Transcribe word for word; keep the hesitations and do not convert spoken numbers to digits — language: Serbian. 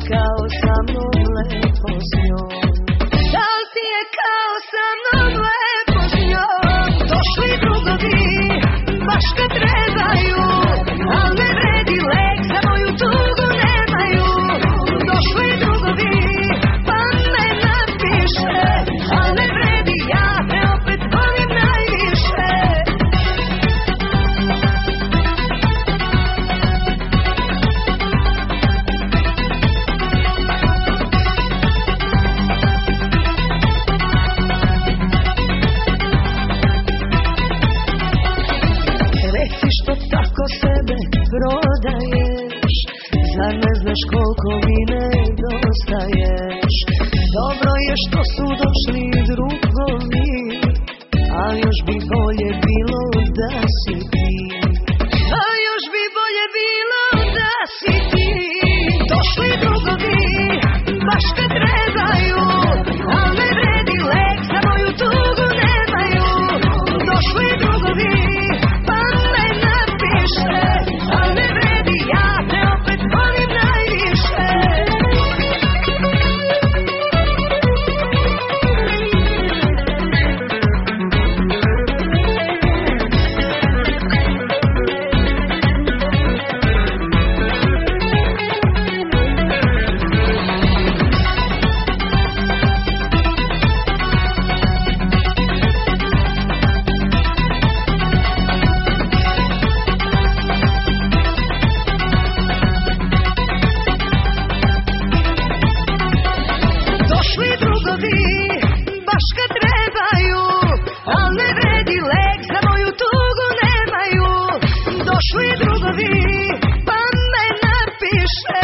kao sa mnom lepo s njom? Da li ti je kao sa mnom lepo s njom? Došli drugovi, baš kad trebaju, al ne vredi lek, za moju tugu nemaju. Došli drugovi, pa me napiše, al ne vredi, ja te opet volim najviše. Reci što tako sebe prodaješ, zar ne znaš koliko mi nedostaješ? Dobro je što su došli drugovi, a još bi bolje bilo da si ti. A još bi bolje bilo da si ti. Došli drugovi, baš kad trebaju, a ne vredi lek, za moju tugu nemaju. Došli drugovi, pa me napiše, a ne vredi, ja te opet volim najviše. Došli drugovi, baš kad trebaju, al ne vredi lek, za moju tugu nemaju. Došli drugovi, pa me napiše,